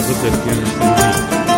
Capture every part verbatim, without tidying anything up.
غزة الكيان الصهيوني.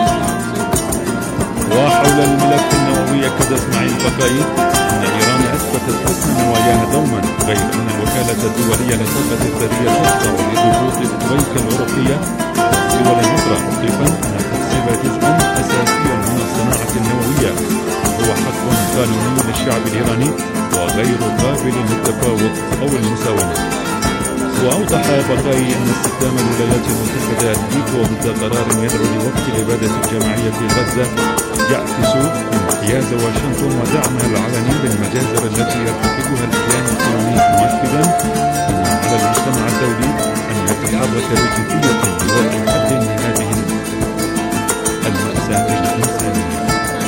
وحول الملف النووي أكد إسماعيل بقاي أن إيران أثبتت حسن نواياها دوما، غير أن الوكالة الدولية للطاقة الذرية تخضع لضغوط الترويكا الأوروبية دول أخرى، مضيفا أن تحسيب جزءا أساسيا من الصناعة النووية هو حق قانوني للشعب الإيراني وغير قابل للتفاوض أو المساومة. وأوضح بقاي أن استخدام الولايات المتحدة الفيتو ضد قرار يدعو لوقف الإبادة الجماعية في غزة يعكس انحياز واشنطن ودعمها العلني بالمجازر التي يرتكبها الكيان الصهيوني، مؤكدا أن على المجتمع الدولي أن يتحرك بجدية لوضع حد لهذه المأساة الإنسانية.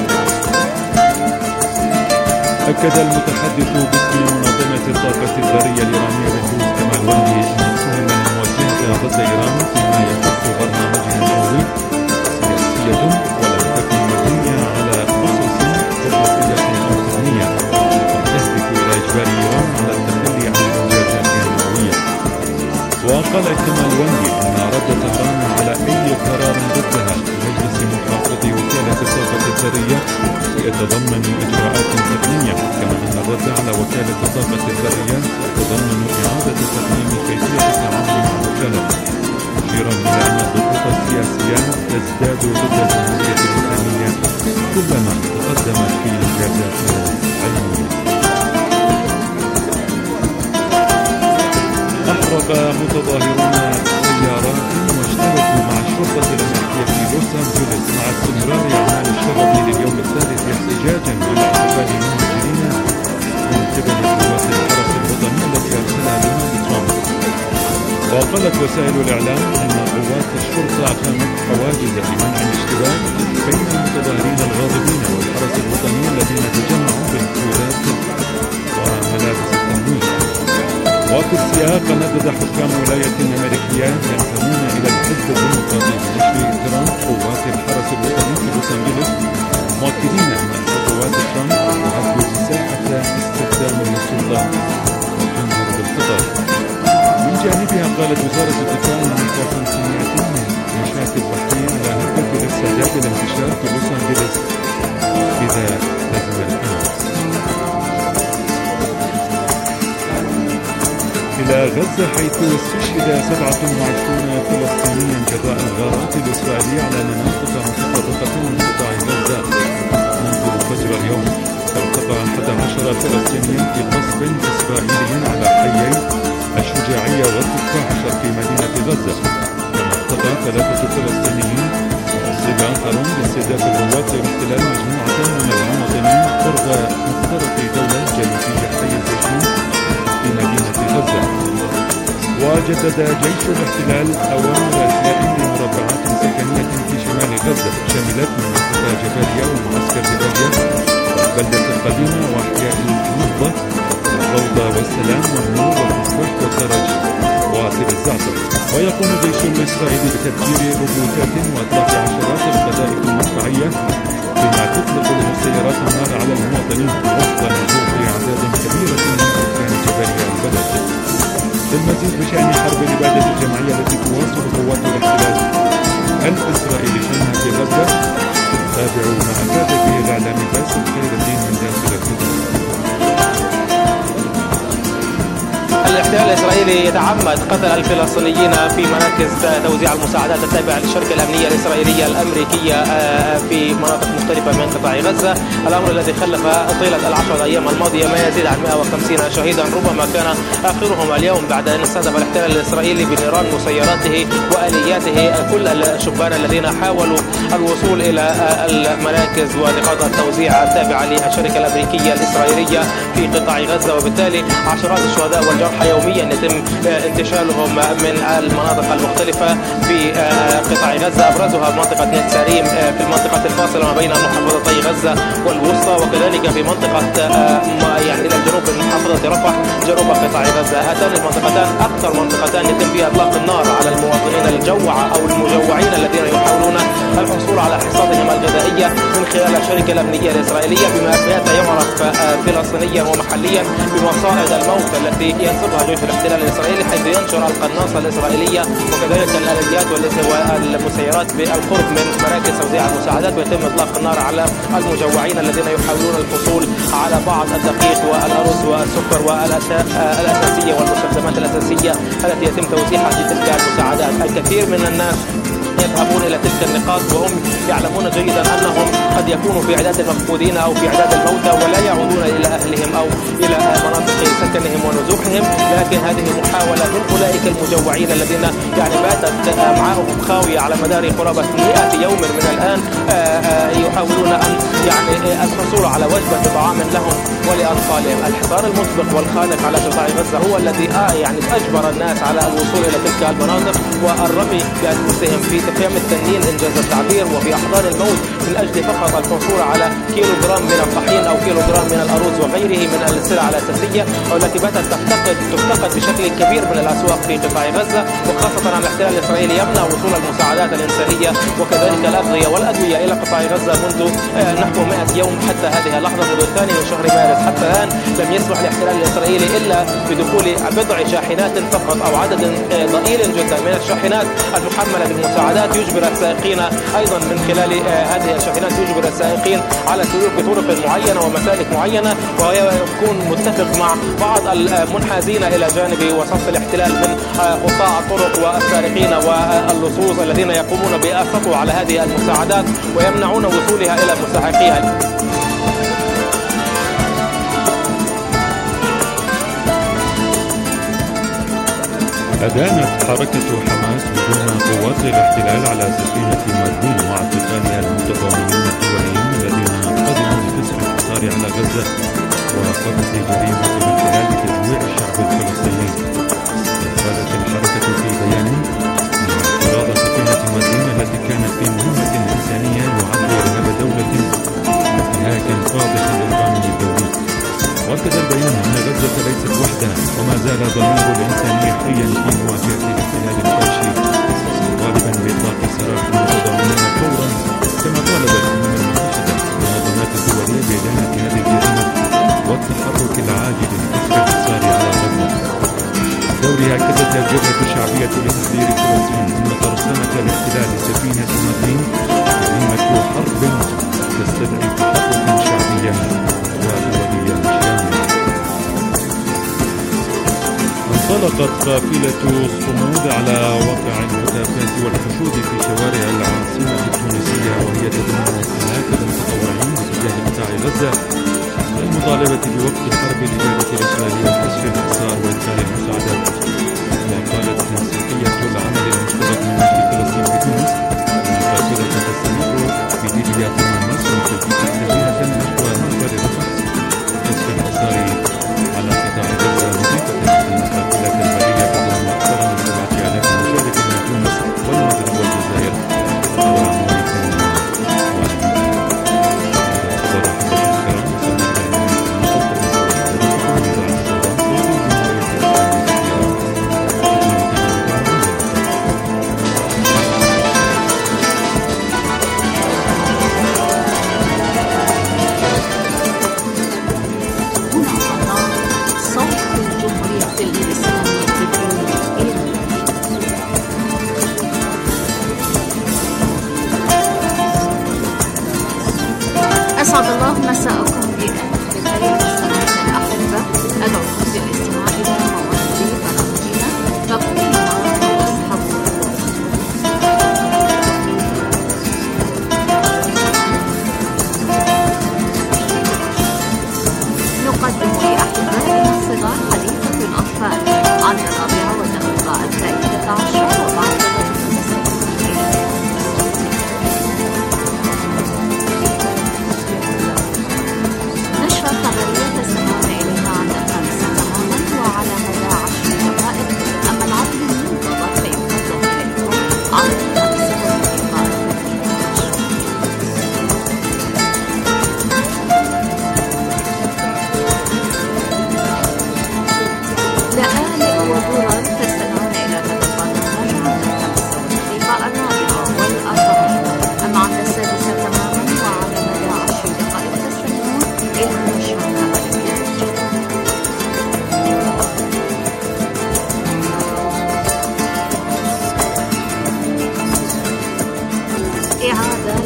أكد المتحدث باسم منظمة الطاقة الذرية الإيرانية بندور كمال وندي أن التهم الموجهة غزة إيران فيما يخص برنامجها النووي سياسية ولم تكن مبنية على أسس جغرافية أو تقنية وتهدف إلى إجبار إيران على التخلي عن الإنجازات النووية. وقال كمال وندي أن رد طهران على أي قرار ضدها مجلس محافظي وكالة الطاقة الذرية يتضمن إجراءات تقنية، كما أن الرد على وكالة الطاقة الذرية يتضمن إعادة تقييم كيفية التعامل مع الوكالة، مشيرا إلى أن الضغوط السياسية تزداد ضد الجمهورية الإسلامية كلما تقدمت في إنجازاتها العلمية. أحرق متظاهرون سيارات واشتبكوا مع الشرطة الأمريكية في لوس أنجلوس مع استمرار أعمال الشغب لليوم الثالث احتجاجا على اعتقال المهاجرين من قبل قوات الحرس الوطني التي أرسلها دونالد ترامب. وقالت وسائل الإعلام أن قوات الشرطة أقامت حواجز لمنع الاشتباك بين المتظاهرين الغاضبين والحرس الوطني الذين تجمعوا بالحدود وملابس التموين. وفي السياق ندد حكام ولاية أمريكية ينتمون إلى الحزب الديمقراطي بنشر ترامب قوات الحرس الوطني في لوس أنجلوس، مؤكدين أن قوات ترامب تهدد ساحة استخدام السلطة وتنظر بالخطر. من جانبها قالت وزارة الدفاع أن خمسمائة من مشاة بحرية على هدف الاستعداد للانتشار في لوس أنجلوس إذا لزم الأمس. إلى غزة حيث استشهد سبعة وعشرون فلسطينيا جراء الغارات الإسرائيلية على مناطق متفرقة من قطاع غزة منذ فجر اليوم. ارتقى أحد عشر فلسطينيا في قصف إسرائيلي على حيي الشجاعية والتفاح شرق مدينة غزة، كما ارتقى ثلاثة فلسطينيين وأصيب آخرون باستهداف القوات لاغتيال مجموعة من المواطنين قرب مفترق دولة جنوبية حي الزيتون في مدينة غزة. وجدد جيش الاحتلال أوامر إخلاء لمربعات سكنية في شمال غزة شملت منطقة جباليا ومعسكر جباليا والبلدة القديمة وأحياء النهضة والروضة والسلام والنور والمصباح والدرج وسير الزعتر. ويقوم الجيش الإسرائيلي بتفجير روبوتات وإطلاق عشرات القذائف المدفعية بما تطلق المسيرات النار على المواطنين وفق نزوح أعداد كبيرة من سكان جباليا البلد. للمزيد بشأن حرب الإبادة الجماعية التي تواصل قوات الاحتلال الإسرائيلي شنها في غزة، تابعوا ما أفاد به الإعلامي باسل خير الدين من داخل الغزة. الاحتلال الإسرائيلي يتعمد قتل الفلسطينيين في مراكز توزيع المساعدات التابعة للشركة الأمنية الإسرائيلية الأمريكية في مناطق مختلفة من قطاع غزة، الأمر الذي خلف طيلة العشر أيام الماضية ما يزيد عن مئة وخمسين شهيدا، ربما كان آخرهم اليوم بعد أن استهدف الاحتلال الإسرائيلي بنيران مسيراته وآلياته كل الشبان الذين حاولوا الوصول إلى المراكز ونقاط التوزيع التابعة للشركة الأمريكية الإسرائيلية في قطاع غزة. وبالتالي عشرات الشهداء والجرحى يوميا يتم انتشالهم من المناطق المختلفة في قطاع غزة، أبرزها منطقة نيت ساريم في المنطقة الفاصلة ما بين محافظتي غزة والوسطى، وكذلك في منطقة يعني إلى الجنوب من محافظة رفح جنوب قطاع غزة. هاتان المنطقتان أكثر منطقتان يتم فيها إطلاق النار على المواطنين الجوعى أو المجوعين الذين يحاولون الحصول على حصادهم الغذائية من خلال الشركة الأمنية الإسرائيلية بما بات يعرف فلسطينيا ومحليا بمصائد الموت التي ينصبها جيش الاحتلال الإسرائيلي، حيث ينشر القناصة الإسرائيلية وكذلك الآليات والمسيرات بالقرب من مراكز توزيع المساعدات، ويتم إطلاق النار على المجوعين الذين يحاولون الحصول على بعض الدقيق والأرز والسكر والأساسية والمستلزمات الأساسية التي يتم توزيعها في تلك المساعدات. الكثير من الناس يذهبون إلى تلك النقاط وهم يعلمون جيدا أنهم قد يكونوا في عداد المفقودين أو في عداد الموتى ولا يعودون إلى أهلهم أو إلى مناطق سكنهم ونزوحهم، لكن هذه محاولة من أولئك المجوعين الذين يعني باتت أمعاءهم خاوية على مدار قرابة مئة يوم من الآن، يحاولون أن يعني الحصول على وجبة طعام لهم ولأطفالهم. الحصار المسبق والخانق على قطاع غزة هو الذي يعني أجبر الناس على الوصول إلى تلك المناطق والرمي بأنفسهم في تخيم التنين إنجاز التعبير وفي أحضان الموت من أجل فقط الحصول على كيلو جرام من الطحين أو كيلو جرام من الأرز وغيره من السلع الأساسية، والتي باتت تفتقد تفتقد بشكل كبير من الأسواق في قطاع غزة، وخاصة أن الاحتلال الإسرائيلي يمنع وصول المساعدات الإنسانية وكذلك الأغذية والأدوية إلى قطاع غزة منذ نحو مئة يوم حتى هذه اللحظة، منذ الثاني من شهر مارس حتى الآن لم يسمح الاحتلال الإسرائيلي إلا بدخول بضع شاحنات فقط أو عدد ضئيل جدا من الشاحنات المحملة بالمساعدات، يجبر السائقين أيضا من خلال هذه الشاحنات يجبر السائقين على السلوك بطرق معينة ومسالك معينة، ويكون متفق مع بعض المنحازين إلى جانب وصف الاحتلال من قطاع الطرق والسارقين واللصوص الذين يقومون بالسطو على هذه المساعدات ويمنعون وصولها إلى مستحقيها. أدانت حركة حماس هجوم قوات الاحتلال على سفينة مردين واعتقالها المتضامنين الدوليين الذين قدموا لكسر الحصار على غزة وقضت جريمة الاحتلال بتجويع الشعب الفلسطيني. قالت الحركة في بيان أن اعتراض سفينة مردين التي كانت في مهمة إنسانية يعد إرهاب دولة انتهاكا فاضحا للقانون الدولي. وأكد البيان أن غزة ليست وحدها وما زال ضمير الإنسانية حيا في مواجهة الاحتلال الفاشي، طالبا بإطلاق سراح المتضامنين فورا كما طالبت الأمم المتحدة والمنظمات الدولية بإدانة هذه الجريمة والتحرك العاجل لكسر الحصار على غزة. دورها أكدت الجبهة الشعبية لتحرير فلسطين أن ترسانة الاحتلال سفينة مردين جريمة حرب تستدعي تحركا شعبيا ودوليا شاملا. انطلقت قافلة الصمود على واقع الهتافات والحشود في شوارع العاصمة التونسية وهي تضم آلاف المتطوعين باتجاه قطاع غزة للمطالبة بوقف الحرب الإبادة الإسرائيلية وكسر الحصار وإدخال المساعدات. وقالت تنسيقية العمل المشترك من أجل فلسطين في تونس أن القافلة تستمر في ديليا ثم مصر وتجد سبيلة نحو مخبر رفح كسر الحصار على قطاع غزة، مضيفة أن القافلة البرية تضم أكثر من سبعة آلاف مشارك من تونس والمغرب والجزائر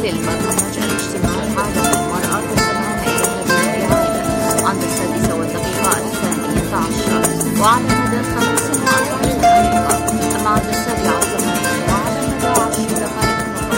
للبرنامج الاجتماعي عادة المرأة تستمعون إليها بالرعاية عند السادسة والدقيقة الثانية عشر وعلى مدى خمس وأربعين دقيقة، أما عند السابعة والثمانية وعلى مدى عشر دقائق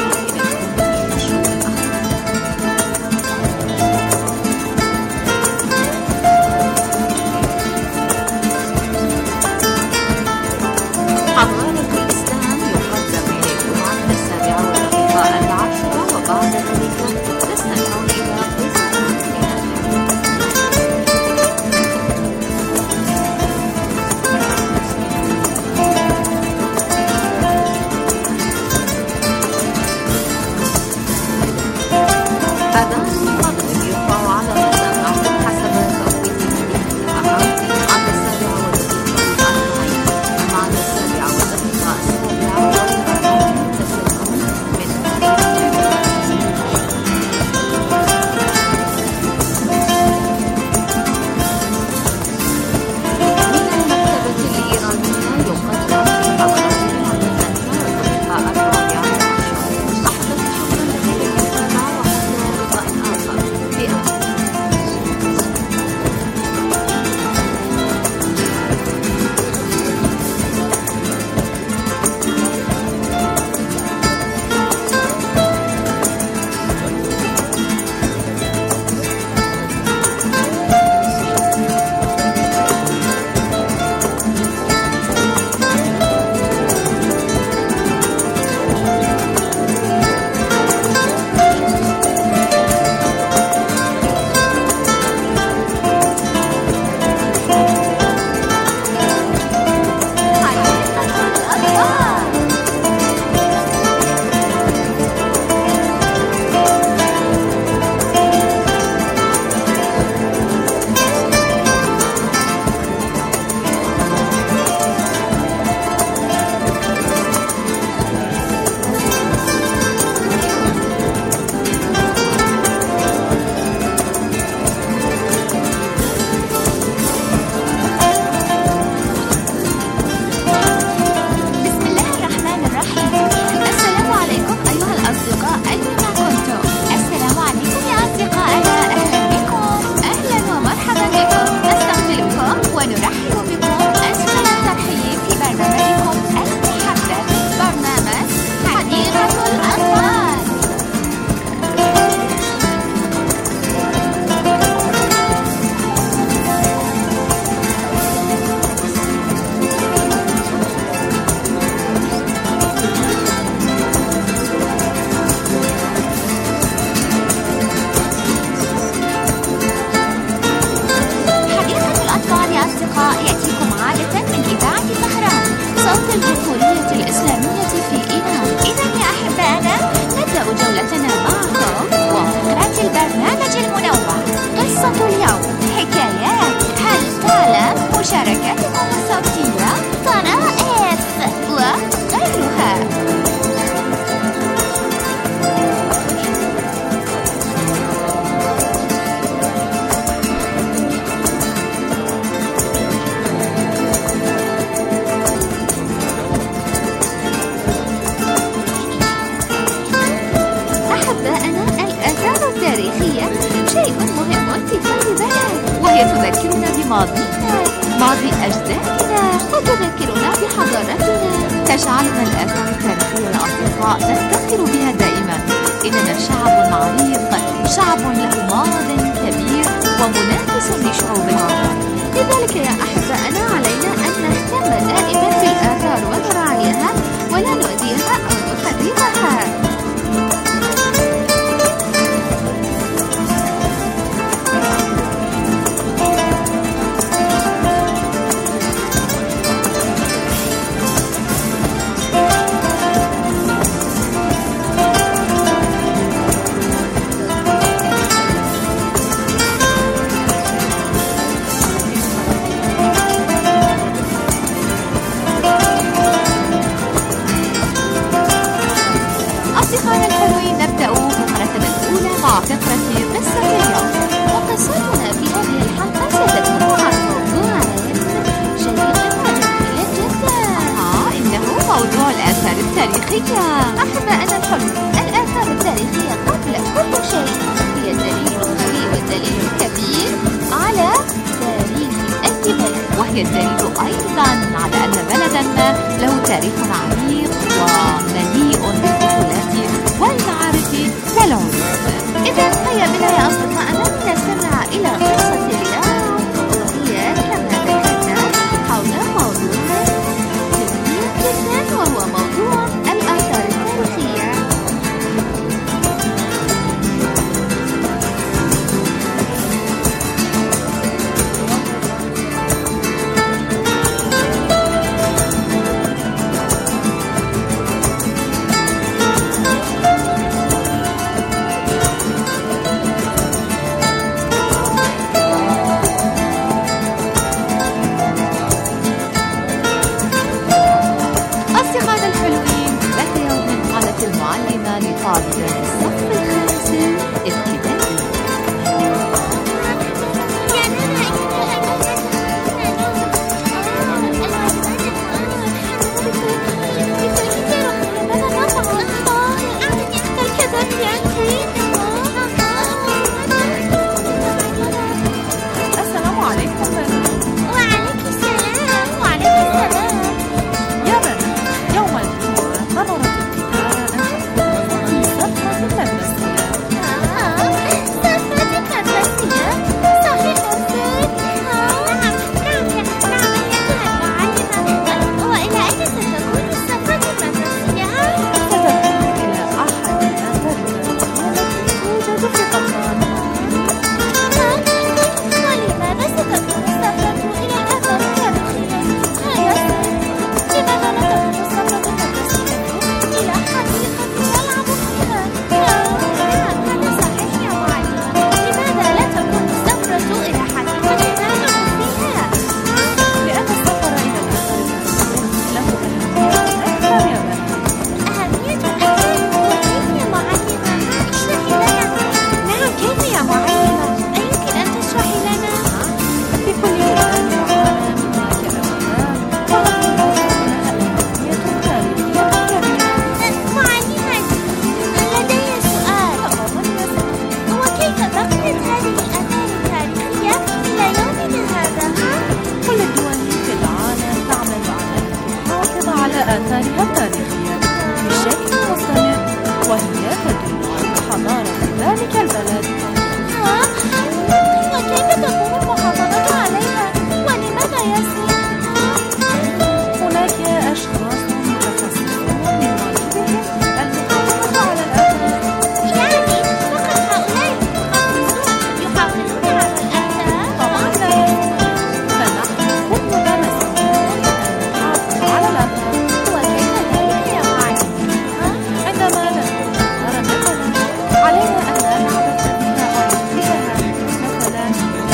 ماضي أجدادنا وتذكرنا بحضارتنا. تجعلنا الآثار التاريخية يا أصدقاء نفتخر بها دائما. إننا شعب عريق، شعب له ماض كبير ومنافس لشعوب العالم. لذلك يا أحبائنا علينا أن نهتم دائما بالآثار ونراعيها ولا نؤذيها أو نخربها. أصدقائنا الحلوين، نبدأ فقرتنا الأولى مع فقرة قصة اليوم. وقصتنا في هذه الحلقة ستدور عن موضوع شيق وجميل جدا. آه إنه موضوع الآثار التاريخية. أحبائنا الحلوين، الآثار التاريخية كل شيء. هي الدليل القوي والدليل الكبير على تاريخ أي بلد، وهي الدليل أيضا على أن بلدا ما له تاريخ عريق ومليء بالبطولات والمعارف والعلوم. إذا هيا بنا يا أصدقائنا لنستمع إلى قصة اليوم، وهي كما ذكرنا حول موضوع كبير جدا، وهو موضوع الآثار التاريخية. المعلمة لطالبة الصف الخامس الابتدائي. السلام عليكم. وعليكم السلام. وعليكم السلام. يا بنات، يوم الجمعة قررت آثارها التاريخية بشكل مستمر، وهي تدل على حضارة ذلك البلد. وكيف تقوم المحافظة عليها؟ ولماذا يسري؟ هناك أشخاص متخصصون من واجبهم المحافظة على الآثار. يعني فقط هؤلاء المتخصصون يحافظون على الآثار؟ طبعا لا، فنحن كلنا مسؤولون أن نحافظ على الآثار. عندما نكون آثارا مثلا علينا أن لا نعبث بها أو نهملها. مثلا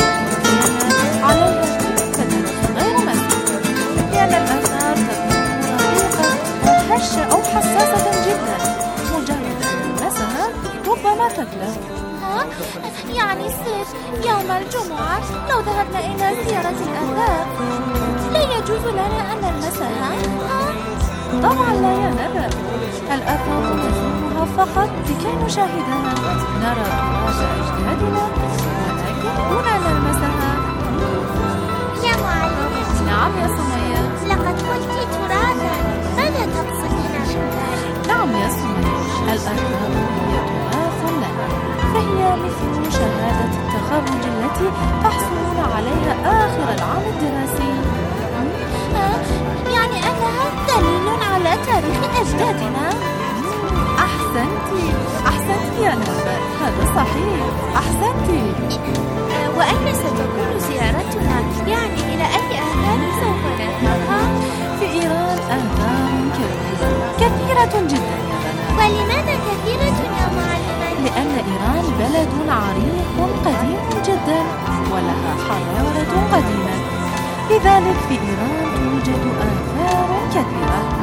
عليها تدرس غير مسؤول، لأن الآثار تكون رقيقة أو هشة أو حساسة جدا، مجرد أن نلمسها ربما تتلف. يعني السيف يوم الجمعة لو ذهبنا إلى زيارة الآثار لا يجوز لنا أن نلمسها؟ طبعا لا يا ندى، الآثار نزورها فقط لكي نشاهدها، نرى تراث أجدادنا، ولكن دون أن نلمسها. يا معلمة. نعم يا سمية. لقد قلت تراثا، ماذا تقصدين بذلك؟ نعم يا سمية، الآثار هي تراث لنا، فهي مثل شهادة التخرج التي تحصلون عليها آخر العام الدراسي. يعني أنها دليل على تاريخ أجدادنا. أحسنتي أحسنتي يا نبأ، هذا صحيح، أحسنتي. وأين ستكون زيارتنا؟ يعني إلى أي آثار سوف نذهب؟ في إيران آثار كثيرة كثيرة جدا يا بنات. ولماذا كثيرة يا معلمة؟ لأن إيران بلد عريق قديم جدا ولها حضارة قديمة، لذلك في إيران توجد آثار كثيرة.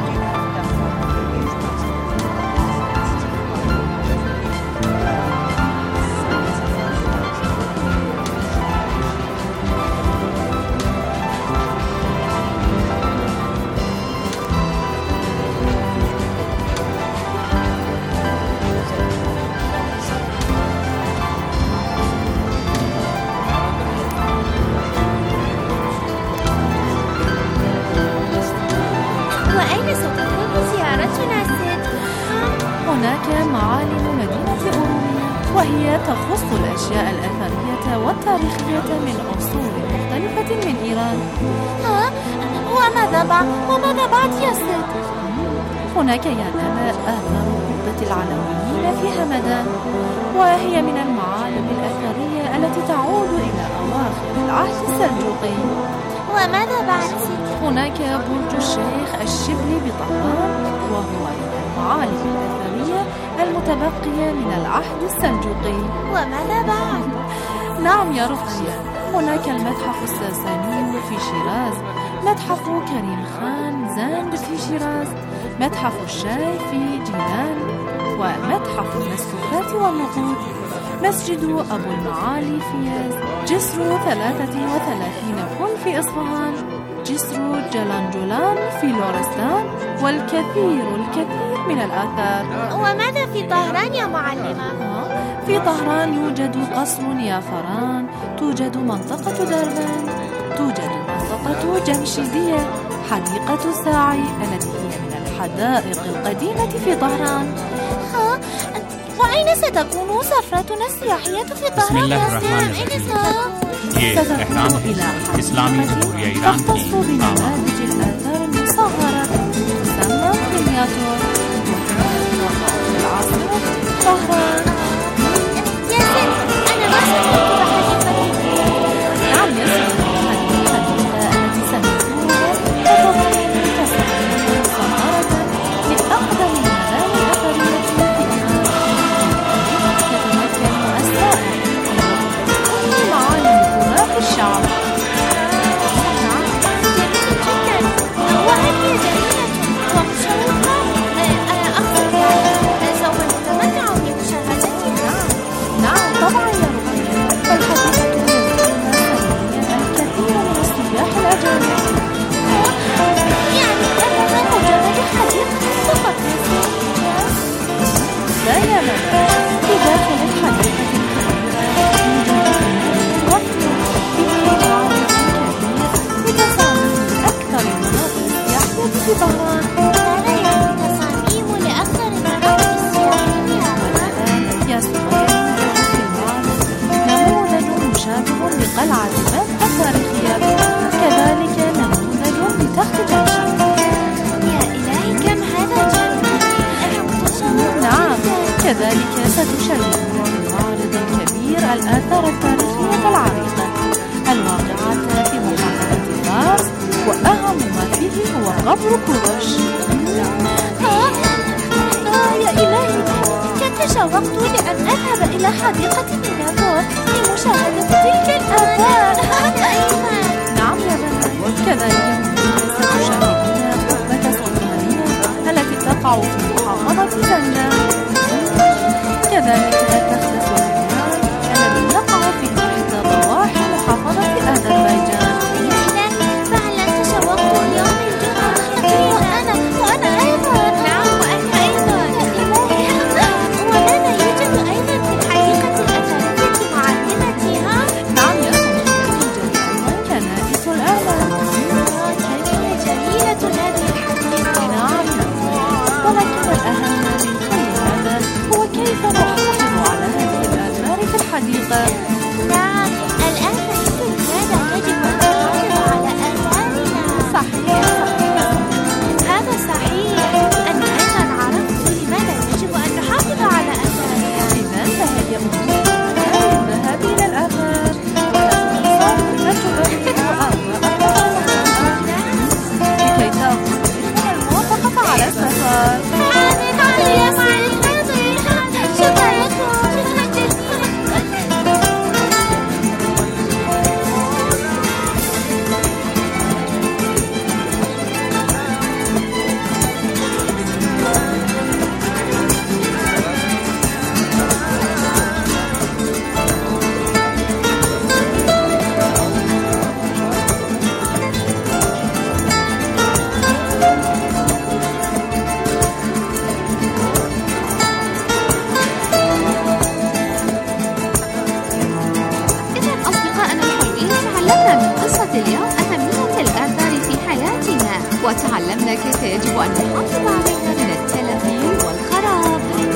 هناك معالم مدينة أوروميا، وهي تخص الأشياء الأثرية والتاريخية من عصور مختلفة من إيران. ها؟ وماذا بعد؟ وماذا بعد يا ست؟ هناك يا نانا آثار قبة العلويين في همدان، وهي من المعالم الأثرية التي تعود إلى أواخر العهد السلجوقي. وماذا بعد ست؟ هناك برج الشيخ الشبلي بطهران، وهو من المعالم الأثرية المتبقية من العهد السلجوقي. وماذا بعد؟ نعم يا رقية، هناك المتحف الساساني في شيراز، متحف كريم خان زاند في شيراز، متحف الشاي في جيلان، ومتحف المسكوكات والنقود، مسجد أبو المعالي في ياز، جسر ثلاثة وثلاثين فل في إصفهان، جسر جلانجولان في لورستان، والكثير الكثير من الآثار. وماذا في طهران يا معلمة؟ في طهران يوجد قصر يافران، توجد منطقة دربان، توجد منطقة جمشيدية، حديقة الساعي التي هي من الحدائق القديمة في طهران. ها؟ وأين ستكون سفرتنا السياحية في طهران؟ بسم الله الرحمن الرحيم. ये एहराम है इस्लामी जमहूरिया ईरान की تختص بنماذج الآثار المصغرة تسمى مينياتور، وتقع في العاصمة طهران. يا ست، أنا ما سمعت بحديقة. نعم يا ست، الحديقة التي سمعتوها تتضمن تصاميم مصغرة من أقدم المباني الأثرية في إيران. يتمكن السائح من معالم تراث الشعب. نعم، جميل جدا. وهل هي جميلة ومشوقة؟ أقصد يعني سوف نتمتع بمشاهدتها. نعم طبعا يا رقية، فالحديقة يزورها الكثير من السياح الأجانب. يعني أنها مجرد حديقة فقط يا ست؟ لا يا مدى، في داخل الحديقة الكبيرة يوجد وفد فيه معرض كبير بتصاميم أكثر المناطق السياحية في طهران. ماذا يعني تصاميم لأكثر المناطق السياحية؟ والآن يا سمية يوجد في المعرض نموذج مشابه لقلعة باب التاريخية، كذلك نموذج لتخت جمشيد. يا إلهي كم هذا جميل! أنا متشوقة. نعم، كذلك ستشاهدون في المعرض الكبير الآثار التاريخية العريقة الواقعة في محافظة فارس، وأهم ما فيه هو قبر كورش. آه آه يا إلهي، كم تشوقت لأن أذهب إلى حديقة مينياتور لمشاهدة تلك الآثار. أنا أيضا. نعم يا بنات، كذلك ستشاهدون قبة سلطانية التي تقع في محافظة زنجان، كذلك تخت سليمان الذي يقع في إحدى ضواحي محافظة أذربيجان. يا إلهي، فعلا تشوقت اليوم الجمعة الأخير. وأنا وأنا أيضا. نعم، وأنا أيضا. يا إلهي، وماذا يوجد أيضا في الحديقة الأثرية معلمتي؟ ها؟ نعم يا سمية، توجد أيضا كنائس الآلام. آه، كيف جميلة هذه الحديقة. نعم، ولكن الأهم من كل هذا هو كيف نحافظ على هذه الآثار في الحديقة. نعم، الآن فهمت لماذا يجب أن نحافظ على آثارنا. صحيح صحيح. هذا صحيح. أنا أيضا عرفت لماذا يجب أن نحافظ على آثارنا. إذا فهيا بنا للذهاب إلى الآثار، ونتبع آراء لكي تأخذ منها الموافقة على السفر. حاضر يا معلم، حاضر. شكرا لكم، شكرا جزيلا. اليوم أهمية الآثار في حياتنا، وتعلمنا كيف يجب أن نحافظ عليها من التلف والخراب.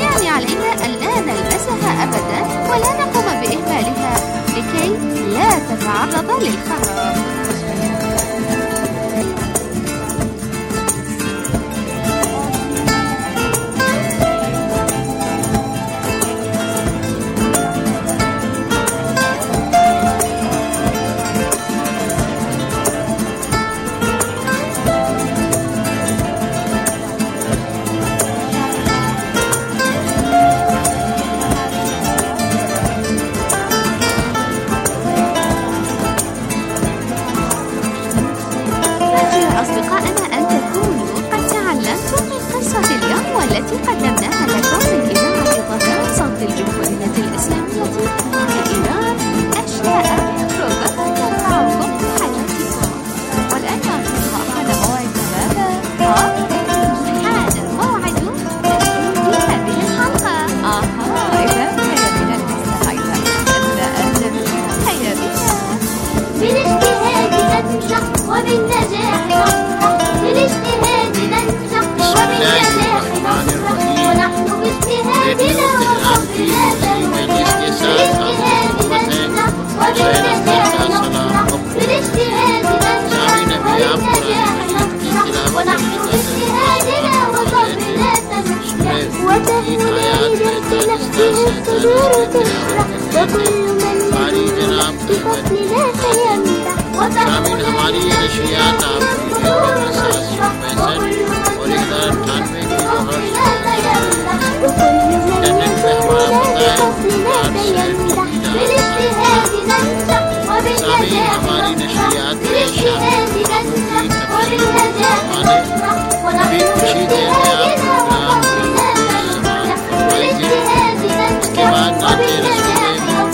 تكون الإذاعة طهران صوت الجمهورية الإسلامية لإيران أشياء ربما تنفعكم في حياتكم. والآن يا أصدقاء حان موعد ماذا؟ ها؟ حان الموعد في هذه الحلقة. آها إذا هيا بنا نستمع أن أهلا هيا بنا. بالاجتهاد ننجح وبالنجاح نفرح، بالاجتهاد ننجح وبالنجاح نفرح، ونحن باجتهادنا وصبرنا سنفلح، بالاجتهاد ننجح وبالنجاح نفرح، بالاجتهاد ننجح وبالنجاح نفرح، ونحن باجتهادنا وصبرنا سنفلح، وتهون بالاختلاف فيه الصدور تفرح، وكل من يمدح بفضلنا فيمدح، وتهون हमारी नशियात आपकी और इधर अठानवे की इंटरनेट पे हमारा पता है सामी हमारी नशियात में शामिल भी खुशी देंगे आप प्रोग्राम उसके बाद नाते रसूल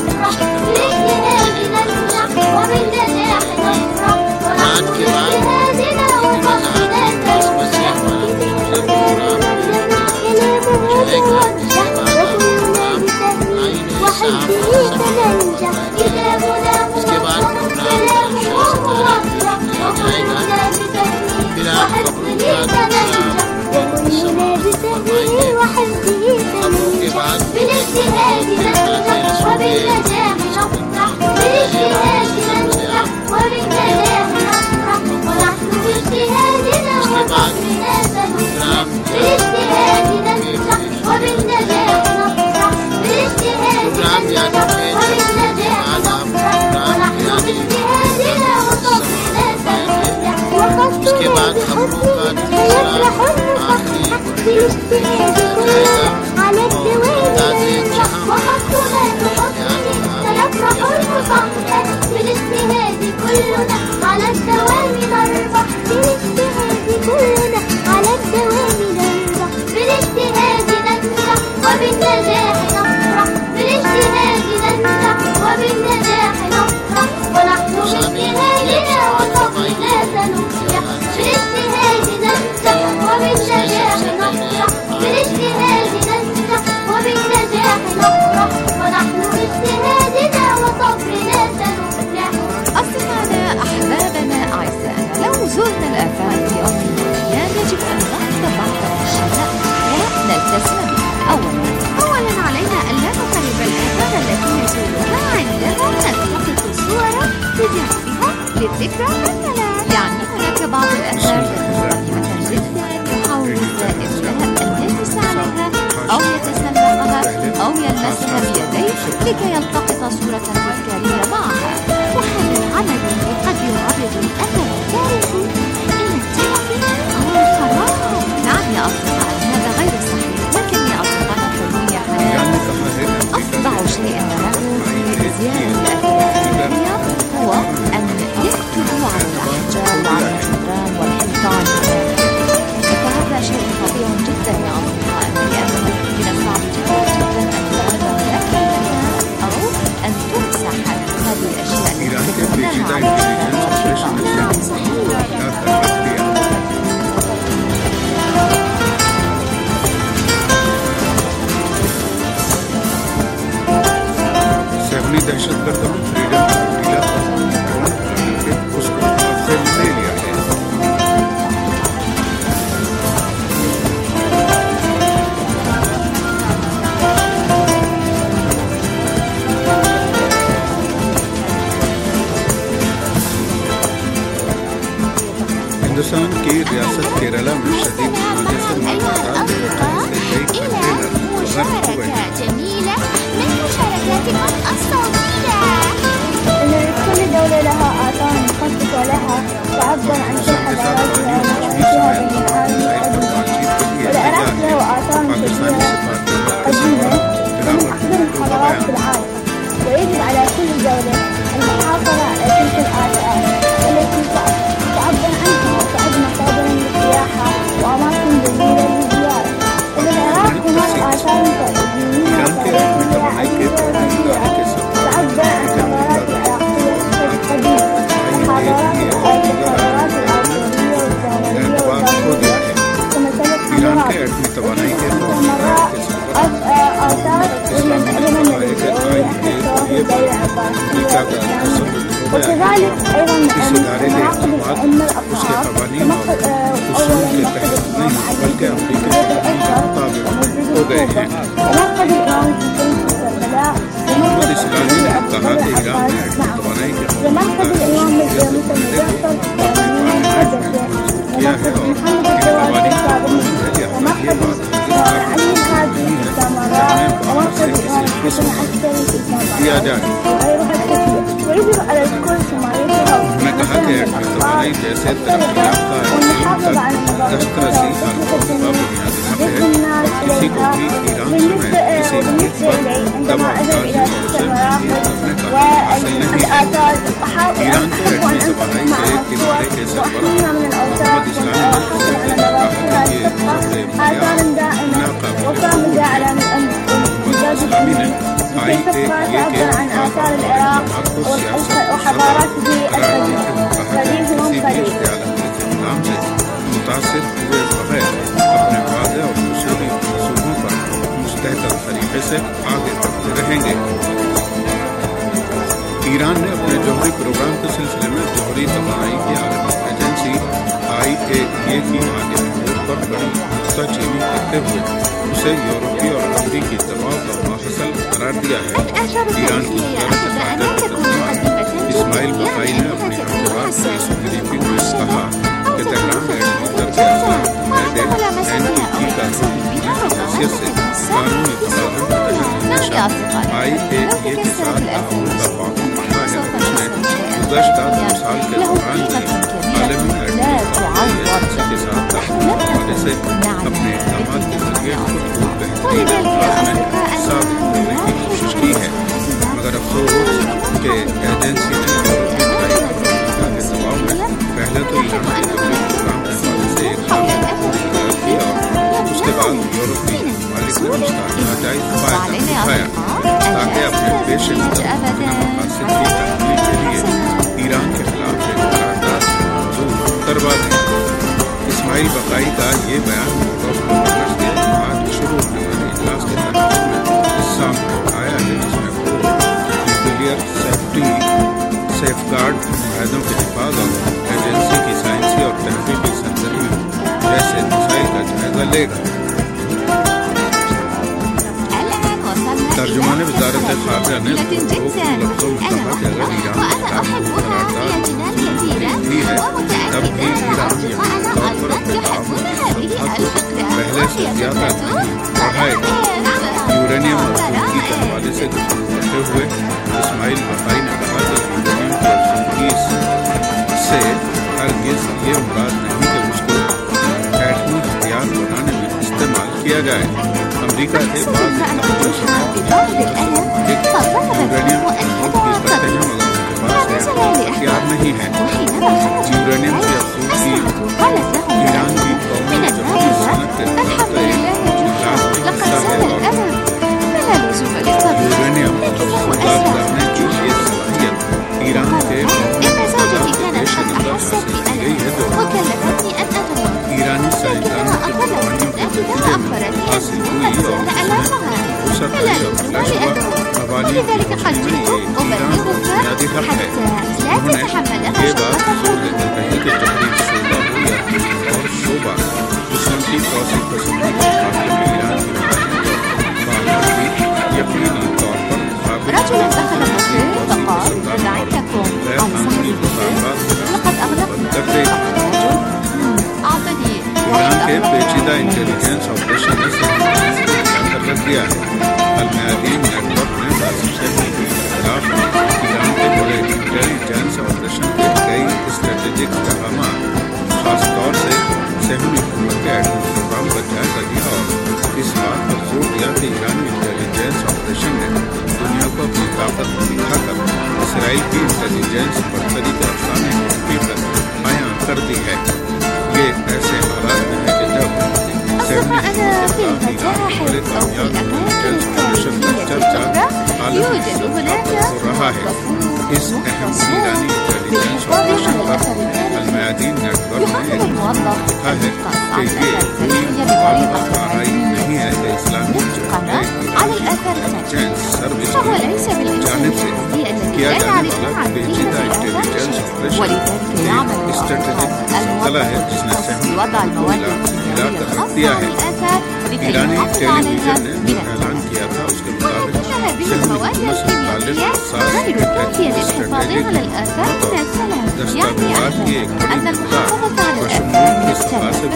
नात के बाद उसके बाद के बाद उसके बाद खबरों का तीसरा आखिरी على الدوام وخطنا سنفرح المصحح، بالاجتهاد كلنا على الدوام نربح، بالاجتهاد كلنا على الدوام نربح، بالاجتهاد ننجح وبالنجاح نفرح، بالاجتهاد ننجح وبالنجاح نفرح، ونحن باجتهادنا وصبرنا سنفلح، بالاجتهاد ننجح وبالنجاح نفرح، بالاجتهاد ننجح وبالنجاح نفرح، ونحن باجتهادنا وصبرنا سنفلح. أصدقائنا أحبابنا أعزائنا، لو زرنا الآفاق في يوم من الأيام يجب أن نأخذ بعض الأشياء ونلتزم بها. أولا أولا علينا أن لا نقرب الآثار التي نزورها عندما نلتقط صورا بجانبها للذكرى مثلا. يعني هناك بعض الآثار طبيعة جدا يحاول الزائر أن يجلس عليها أو يتسلقها أو يلمسها بيديه لكي يلتقط صورة تذكارية معها. وهذا العمل قد يعرض الأثر التاريخي إلى التلف أو الخراب. نعم يا أصدقاء هذا غير صحيح، لكن يا أصدقاء الكريمية حاليا أفضع شيء نراه في زيارة الآثار التاريخية هو أن يكتبوا على الأحجار وعلى الجدران والحيطان، فهذا شيء خطير جدا يا أصدقائنا، لأنه من الصعب جدا جدا أن تعرض لك أو أن تمسح هذه الأشياء التي كتبناها على الحيطان. نعم صحيح. अपनी दहशत गर्द फ्रीडम उसको से ले लिया है। हिंदुस्तान की रियासत केरला में शदीद वजह से مشاركة جميلة من مشاركاتكم الصوتية. كل دولة لها آثار مخصصة لها تعبر عن كل حضاراتها ومعارفها بين العالم والقديم. والعراق له آثار كثيرة قديمة ومن أقدم الحضارات في العالم، ويجب على كل دولة المحافظة على تلك الآثار التي تعبر عنها وتعد مصادرا للسياحة وأماكن جميلة للزيارة. إذا العراق هناك الباركسية الإسلامية. وكذلك أيضا من مراقب الأئمة الأطهار تمثل أولا مراقب الإمام علي بن الأزهر ومسجد الكوفة، ومرقد الإمام الحسين في كربلاء، ومرقد الإمام عبد الله العباس معه، ومرقد الإمام موسى المجفر في المدينة المقدسة، ومرقد محمد الجواد في الكاظمية، ومرقد علي الهادي في السامراء، ومرقد الإمام الحسن العسكري في السامراء، وغيرها الكثير. ويجب على الكل ثم يظهر مثلا الأطفال والطفل والمحافظة على النظافة جذب الناس إليها. بالنسبة وبالنسبة إلي عندما أذهب إلى تلك المراقد والآثار أحب أن أنصح معها الصور وأحميها من الأوساخ وأحافظ على نظافتها لتبقى آثارا دائمة وكاملة على مزاج الأمين. تبقى تعبر عن آثار العراق وحضارته القديمة قديم. متاثر ہوئے بغیر اپنے وعدے اور اصولی اصولوں پر مستحکم طریقے سے آگے بڑھتے رہیں گے. ایران نے اپنے جوہری پروگرام کے سلسلے میں جوہری توانائی کی عالمی ایجنسی آئی اے اے کی آگے بڑھنے پر بڑی نقطہ چینی کرتے ہوئے اسے یورپی اور امریکی دباؤ کا ماحصل قرار دیا ہے. ایران کی اسماعیل بقائی نے اپنی اخبار پولیس بریفنگ میں کہا کہ تہران میں حیثیت سے قانونی تقاضوں آئی اے اے کے ساتھ تعاون کا تعاون رکھا ہے. گزشتہ دو سال کے دوران بھی عالمی ایجنسی کے ساتھ تعاون کرنے سے اپنے اقدامات کے ذریعے خود کو بہترین انداز میں ثابت کرنے کی کوشش کی ہے. مگر افسوس کہ ایجنسی نے کے دباؤ میں پہلے تو ایران کے جوہری پروگرام کے حوالے سے ایک کام کیا اور اس کے بعد یورپی ممالک نے مشترکہ ناجائز فائدہ اٹھایا تاکہ اپنے پیش نظر اپنے مقاصد کی تحمیل کے لیے ایران کے خلاف ایک قرارداد منظور کروا دیں. اسماعیل بقائی کا یہ بیان مارچ کے آج شروع ہونے والے اجلاس کے تناظر میں حصہ آیا ہے جس میں وہ نیوکلیئر سیفٹی سیف گارڈ معاہدوں کے حفاظ اور ایجنسی کی سائنسی اور تحقیقی سرگرمی جیسے مسائل کا جائزہ لے گا. ترجمان وزارت خارجہ نے لفظوں میں کہا کہ اگر ایران قرارداد بھی ہے تب بھی ایران یقینی طور پر اپنے تعاون پہلے سے زیادہ بڑھائے گا. یورینیم آلودگی کے حوالے سے گفتگو کرتے ہوئے اسماعیل بقائی نے کہا کہ یورینیم کی آلودگی سے ہرگز یہ مراد نہیں کہ اس کو ایٹمی ہتھیار بنانے میں استعمال کیا جائے. امریکہ کے بعض یورینیم آلودگی کرتے ہیں مگر ان کے پاس ہتھیار نہیں ہے. یورینیم کی آلودگی ایران کی قومی جمہوری صنعت کے نظام کا ایک لازمی حصہ ہے اور یورینیم مقابلہ کرنے کی یہ صلاحیت ایران کے قومی پیش نظر حاصل کی گئی ہے جو ایرانی سائنسدانوں کے قوانین کے نتیجے میں حاصل ہوئی اور اس میں وسعت اور فلش و قوانین کی روشنی میں یہ ایران کا بنیادی حق ہے. انہوں نے یہ بات زور دے کر کہی کہ جوہری شعبہ ہو یا اور شعبہ جسم کی توسیع پسندی کے معاملے میں ایران کی مداخلت کی یقینی طور پر قابل توسیع پسندان اور غیر قانونی مطالبات بند کر دے گی. ایران کے پیچیدہ انٹیلیجنس آپریشن نے سرکر رکھ دیا ہے. المیادین نیٹ ورک نے قاسم شہری کے خلاف ایران کے بڑے انٹیلیجنس آپریشن کے کئی اسٹریٹجک اقدامات خاص طور سے صہیونی حکومت کے ایٹمی پروگرام کا جائزہ لیا اور اس بات پر زور دیا کہ ایرانی انٹیلیجنس آپریشن نے دنیا کو اپنی طاقت دکھا کر اسرائیل کی انٹیلیجنس برتری کے افسانے کی حقیقت بیان کر دی ہے. یہ ایسے حالات میں ہے کہ جب صہیونی حکومت کے خلاف ایران کے بڑے کامیاب انٹیلیجنس آپریشن کا چرچا عالمی سطح پر ہو رہا ہے. اس اہم ایرانی انٹیلیجنس آپریشن پر المیادین نیٹ ورک نے ایک لکھا ہے کہ یہ کوئی مخالفت آرائی نہیں ہے کہ اسلامی جمہوریہ ایران انٹیلیجنس سروس کی جانب سے वाला पेचीदा इंटेलिजेंस ऑपरेशन एक स्ट्रेटेजिक शृंखला है जिसने सहमत को मिलाकर रख दिया है। ईरानी टेलीविजन ने ऐलान किया था उसके मुताबिक दस्तावेज़ात की एक बड़ी मकदार बशमूल की सफा से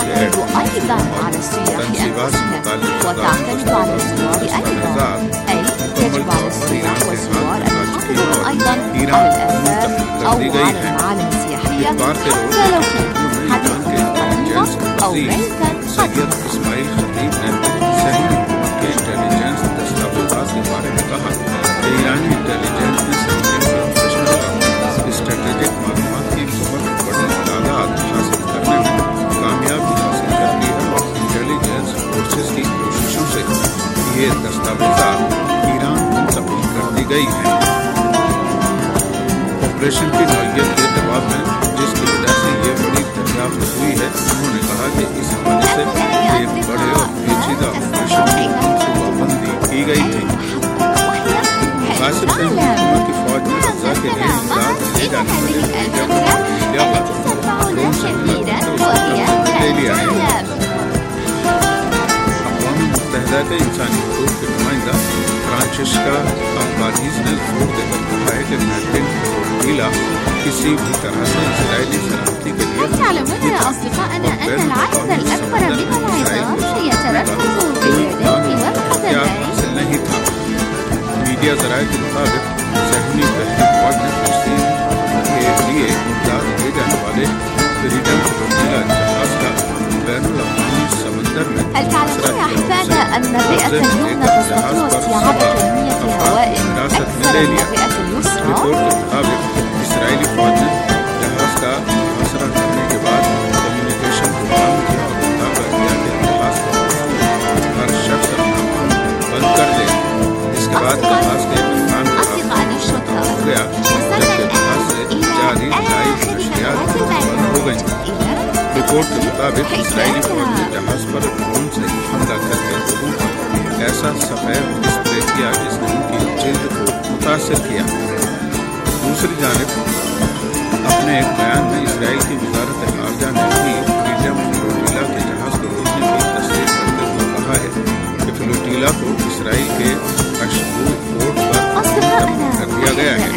तनसीबात से मुतालिक दस्तावेज़ात मुकम्मल तौर पर ईरान के साथ आ चुकी हैं और ईरान मुंतकिल कर दी गई है। اتوار کے روز ईरान کے انٹیلیجنس وزیر سید اسماعیل خطیب نے صحیح حکومت کے انٹیلیجنس دستاویزات کے بارے میں کہا کہ ایرانی انٹیلیجنس نے صحیح پروفیشنل اسٹریٹجک معلومات کی بہت بڑی تعداد حاصل کرنے میں کامیابی حاصل کر لی ہے اور انٹیلیجنس فورسز کی کوششوں سے یہ دستاویزات ایران منتقل کر دی گئی ہیں۔ آپریشن کی نوعیت کے جواب میں جس کی وجہ سے یہ بڑی دریافت ہوئی ہے، انہوں نے کہا کہ اس حوالے سے ایک بڑے اور پیچیدہ آپریشن کی منصوبہ بندی کی گئی تھی۔ غاصب فہمی حکومت کی فوج نے غزہ کے لیے امداد لے جانے والے اشتیاقات ڈرون سے ملا کر لے لیا ہے۔ اقوام متحدہ کے انسانی حقوق کے نمائندہ فرانچسکا البانیز نے زور دے کر کہا ہے کہ میڈلین فلوٹیلا کسی بھی طرح سے اسرائیلی سلامتی کے لیے تعلمون يا أصدقائنا أن العدد الأكبر من العظام يتردد في اليدين والقدمين حاصل نہیں تھا۔ میڈیا ذرائع کے مطابق صہیونی بحری فوج نے فلسطین کے لیے امداد لے جانے والے فریڈم فلوٹیلا جہاز کا بین الاقوامی سمندر میں هل تعلمون يا أحبابنا أن الرئة اليمنى تستطيع استيعاب كمية هواء أكثر من الرئة اليسرى؟ رپورٹ کے مطابق اسرائیلی فوج نے جہاز کا محاصرہ کرنے کے بعد کمیونیکیشن کو بند کیا اور مطالبہ کیا کہ جہاز کو ہر شخص اپنا فون بند کر دے۔ اس کے بعد جہاز کے افغان کا رابطہ ہو گیا جبکہ جہاز سے جاری لائیو نشریات بند ہو گئیں۔ رپورٹ کے مطابق اسرائیلی فوج نے جہاز پر ڈرون سے حملہ کر کے لوگوں پر ایسا سفید ڈسپلے کیا جس نے ان کی جلد کو متاثر کیا۔ دوسری جانب اپنے ایک بیان میں اسرائیل کی وزارت خارجہ نے بھی فریڈم فلوٹیلا کے جہاز کو روکنے کی تصدیق کرتے ہوئے کہا ہے کہ فلوٹیلا کو اسرائیل کے اشدود پورٹ پر منتقل کر دیا گیا ہے۔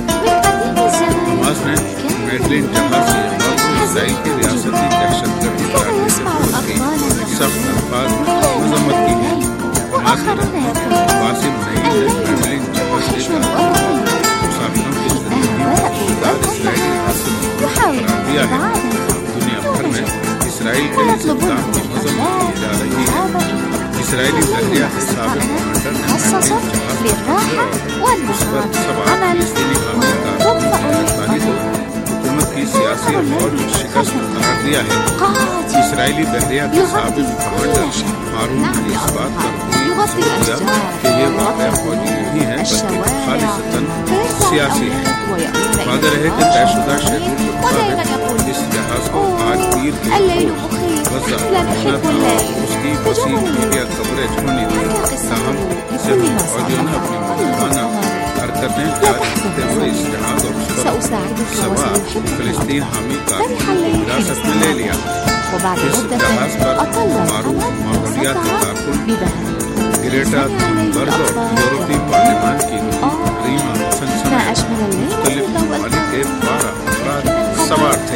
حماس نے میڈلین جہاز سے حملہ کو اسرائیل کی ریاستی دہشت گردی قرار دیتے ہوئے کی سخت الفاظ میں مذمت کی ہے۔ حماس کے رہنما قاسم نعیم نے میڈلین جہاز سے مسافروں کی زندگی میں امداد اسرائیلی حاصل قرار دیا ہے۔ دنیا بھر میں اسرائیل کے اس اقدام کی مذمت کی جا رہی ہے۔ اسرائیلی ذریعہ کے سابق کمانڈر نے میڈلین جہاز پر مثبت سوال فلسطینی خاتون کارکنوں کو حکومت کی سیاسی اور فوجی شکست قرار دیا ہے۔ اسرائیلی بحریہ کے سابق کمانڈر ہارون نے اس بات پر دیا کہ یہ واقعہ فوجی نہیں ہے بلکہ خالصتاً سیاسی ہے۔ واضح ہے کہ طے شدہ شیڈول کے مطابق اس جہاز کو آج پیر کے غزہ پہنچنا تھا اور اس کی وسیع میڈیا کوریج ہونی تھی، تاہم صحیح فوجیوں نے اپنی مظلومانہ حرکتیں جاری رکھتے ہوئے اس جہاز اور اس پر سوار فلسطین حامی کارکنوں کو حراست میں لے لیا۔ اس جہاز پر معروف ماحولیاتی کارکن گریٹا تھنبرگ اور یورپی پارلیمان کی ریما سنسن مختلف ممالک کے بارہ افراد سوار تھے۔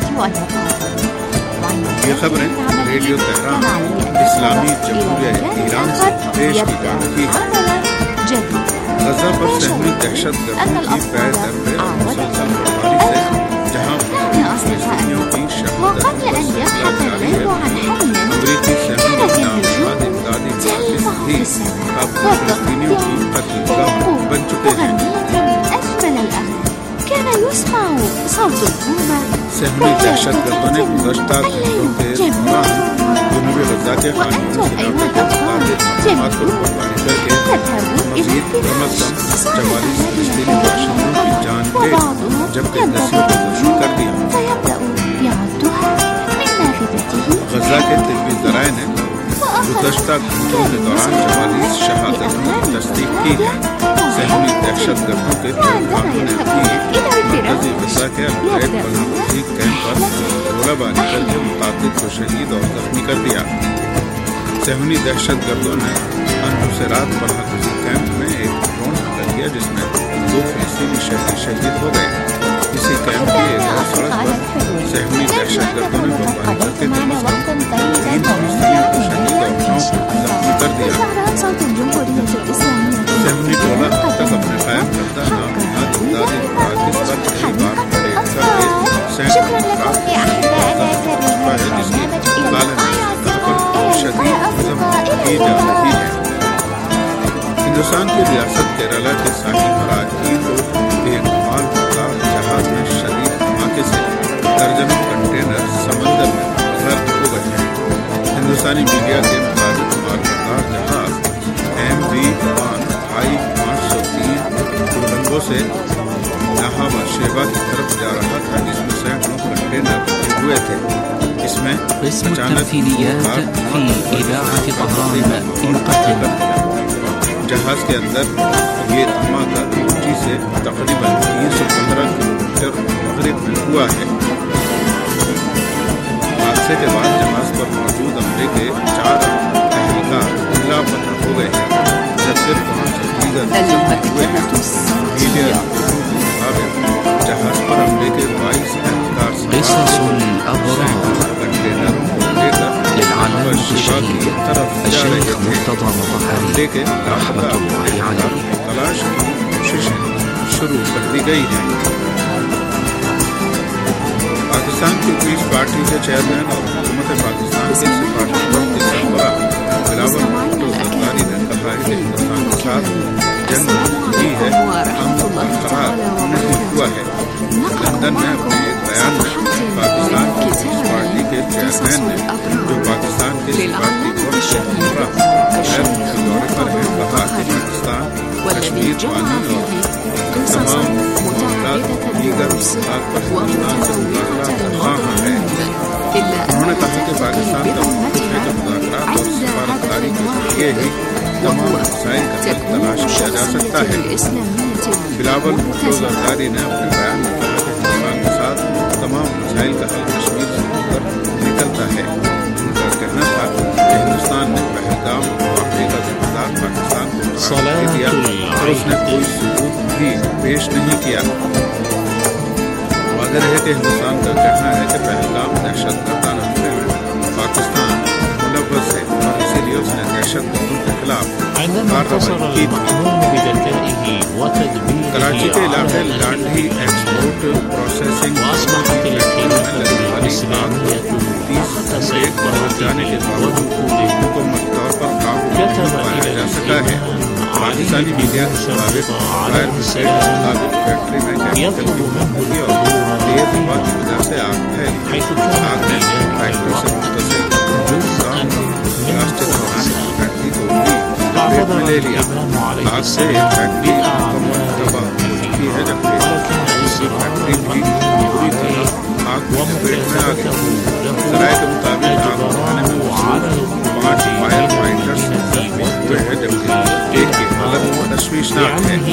یہ خبریں ریڈیو تہران اسلامی جمہوریہ ایران سے پیش کی جا رہی ہیں۔ غزہ پر صہیونی دہشت گردی کی پے در پے مسلسل بمباری سے جہاں فلسطینیوں کی شہادت کا سلسلہ جاری ہے، امریکی صہیونی نامزد امدادی مراکز بھی اب فلسطینیوں کی قتل گاہ بن چکے ہیں۔ صہیونی دہشت گردوں نے گزشتہ گھنٹوں کے دوران جنوبی غزہ کے خانیوں سے متعلق مقامات کو قربانی کر کے مزید کم از کم چوالیس فلسطینی باشندوں کی جان لے جبکہ دسیوں کو زخمی کر دیا۔ غزہ کے طبی ذرائع نے گزشتہ گھنٹوں کے دوران چوالیس شہادتوں کی تصدیق کی ہے۔ صهيوني دهشت گردوں کے طوفانوں نے بھی مرکزی غزہ کے القائد پناہ کیمپ پر گولہ باری کر کے متعدد کو شہید اور زخمی کر دیا. صہیونی دہشت گردوں نے النصیرات پناہ کیمپ میں ایک ڈرون حملہ کیا جس میں دو فلسطینی شہری شہید ہو گئے. اسی کیمپ کی ایک اور سڑک پر صہیونی دہشت گردوں نے بمباری کر کے کم از کم تین فلسطینیوں کو شہید اور نو کو زخمی کر دیا. صہیونی ٹولہ اب تک اپنے قائم کردہ نامنہاد امدادی مراکز پر کئی بار حملے کر کے سینکڑوں افراد کو ہے جس کی عالمی سطح پر شدید مذمت کی جا رہی ہے. ہندوستان کی ریاست کیرالہ کے ساحلی مراکزی کو ایک مال بردار جہاز میں شدید دھماکے سے درجنوں کنٹینر سمندر میں غرق ہو گئے ہیں. ہندوستانی میڈیا کے مطابق مال بردار جہاز ایم وی ون آئی پانچ سو تین کولمبو سے نہاوا شیوا کی طرف جا رہا تھا جس میں سینکڑوں کنٹینر ہوئے تھے. اس میں اچانک جہاز کے اندر یہ دھماکہ کوچی سے تقریباً تین سو پندرہ کلو میٹر مغرب میں ہوا ہے. حادثے کے بعد جہاز پر موجود عملے کے چار اہلکار لاپتہ ہو گئے ہیں جبکہ پانچ دیگر زخمی ہوئے ہیں. میڈیا جہاز پر عملے کے بائیس اہلکار کنٹینروں کو لے کر شیوا کی طرف جا رہے تھے. عملے کے لاپتہ اہلکاروں کی تلاش کی کوششیں شروع کر دی گئی ہیں. پاکستان پیپلز پارٹی کے چیئرمین اور حکومت پاکستان کے سفارتی وفد کے سربراہ بلاول بھٹو زرداری نے کہا ہے کہ ہندوستان کے ساتھ جنگ ہوئی ہے امن برقرار نہیں ہوا ہے. لندن میں اپنے ایک بیان میں پاکستان پیپلز پارٹی کے چیئرمین نے جو پاکستان کے سفارتی وفد کے ہمراہ غیر ملکی دورے پر ہے کہا کہ پاکستان کشمیر پانی اور تمام معاملات دیگر معاملات پر ہندوستان سے مذاکرات کر رہا ہے. انہوں نے کہا کہ پاکستان کا مقصد ہے کہ مذاکرات اور سفارتکاری کے ذریعے ہی تمام مسائل کا حل تلاش کیا جا سکتا ہے. بلاول بھٹو زرداری نے اپنے بیان میں کہا کہ ہندوستان کے ساتھ تمام مسائل کا حل کشمیر سے اتر نکلتا ہے. ان کا کہنا تھا کہ ہندوستان نے پہلگام واقعے کا ذمہ دار پاکستان کو قرار دے دیا اور اس نے کوئی ثبوت بھی پیش نہیں کیا. واضح ہے کہ ہندوستان کا کہنا ہے کہ پہلگام دہشت گردانہ حملے میں پاکستان ملوث ہے اور اسی لیے اس نے دہشت گردوں کے خلاف کارروائی کی. کراچی کے علاقے لاڈھی ایکسپورٹ پروسیسنگ تیس ایک بار جانے کے باوجود مکمل طور پر قابو نہیں پایا جا سکا ہے. پاکستانی میڈیا کے مطابق غیر ملکی مطابق فیکٹری میں کیمیکل کی موجودگی اور تیز ہوا کی وجہ سے آگ پھیلی. آگ نے فیکٹری سے متصل جزام پلاسٹک بنانے کی فیکٹری کو بھی لپیٹ میں لے لیا. آگ سے فیکٹری مکمل تباہ ہو چکی ہے جبکہ دوسری فیکٹری بھی پوری طرح آگ کی لپیٹ میں آ گئی. ذرائع کے مطابق آگ بجھانے میں موجود پانچ فائر فائٹرز ہوئے ہیں جبکہ ایک کی حالت تشویشناک ہے.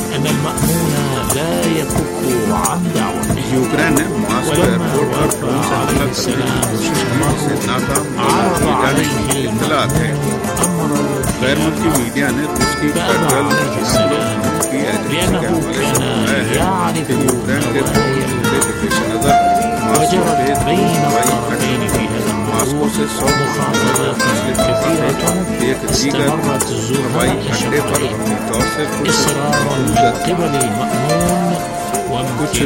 یوکرین نے ماسکو ایئرپورٹ پر ڈرون سے حملہ کرنے کی کوشش کی جسے ناکام کیے جانے کی اطلاعات ہیں. غیر ملکی میڈیا نے روس کی فیڈرل کی ایجنسی کے حوالے سے بتایا ہے کہ یوکرین کے حملے کے پیش نظر ماسکو پہ ہوائی اڈے ماسکو سے سو کلومیٹر فاصلے پر ایک دیگر ہوائی اڈے پر وقتی طور سے کچھ